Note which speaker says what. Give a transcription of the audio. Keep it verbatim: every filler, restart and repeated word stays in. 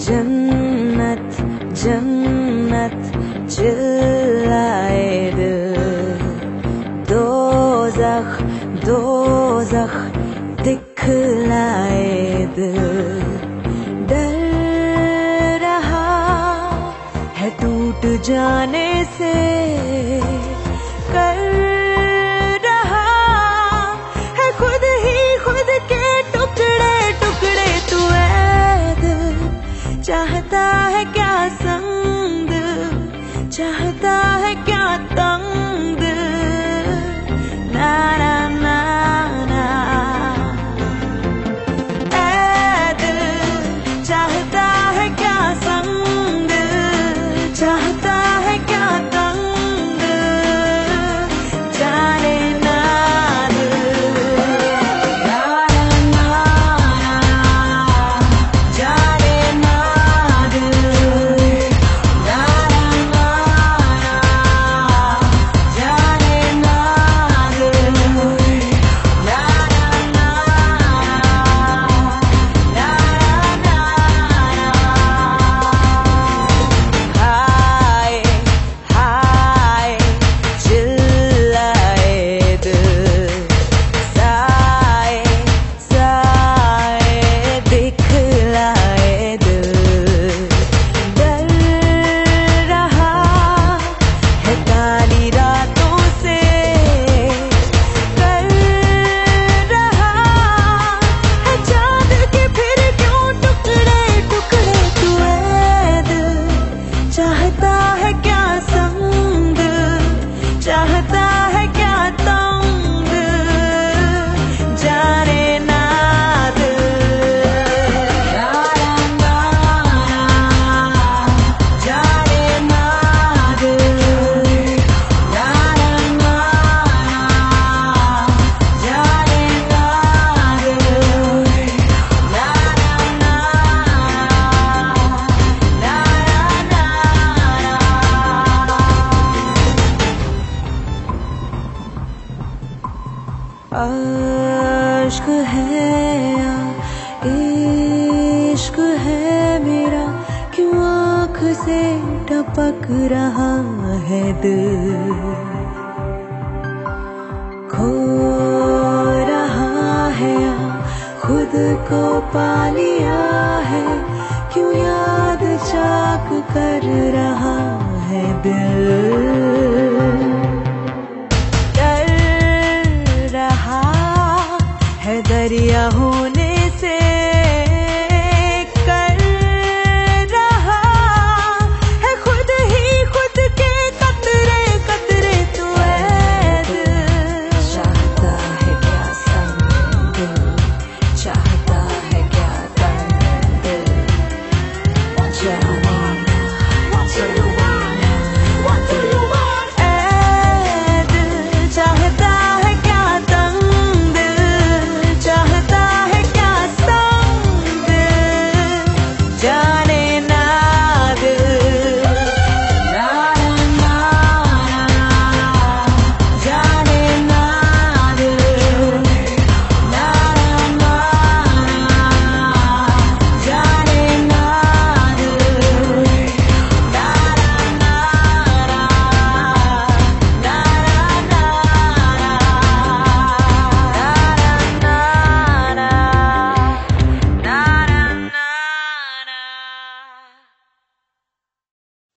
Speaker 1: जन्नत जन्नत चिल्लाए दिल, दोज़ख दोज़ख दिखलाए दिल। डर रहा है टूट जाने से, कर रहा है खुद ही खुद के टुकड़े टुकड़े। तू ऐ दिल चाहता है क्या संग, चाहता है क्या तंग, ना ना ना ना। ऐ दिल चाहता है क्या संग, चाहता है क्या तंग, जाने ना दिल, ना ना ना, जाने ना दिल, ना ना ना, जाने ना दिल, ना ना ना, ना ना ना। हाय हाय चिल्लाए दिल, साए साए दिखलाए दिल। डर रहा है काली रातों से, कर रहा है चांद के फिर क्यों टुकड़े टुकड़े। तू ऐ दिल चाहता है क्या संग, चाहता है क्या तंग, जाने ना दिल, ना ना ना, जाने ना दिल, ना ना ना, जाने ना दिल, ना ना ना, ना ना ना। आश्क है या इश्क है मेरा, क्यों आँख से टपक रहा है दिल। खो रहा है या खुद को पा लिया है, क्यों याद चाक कर रहा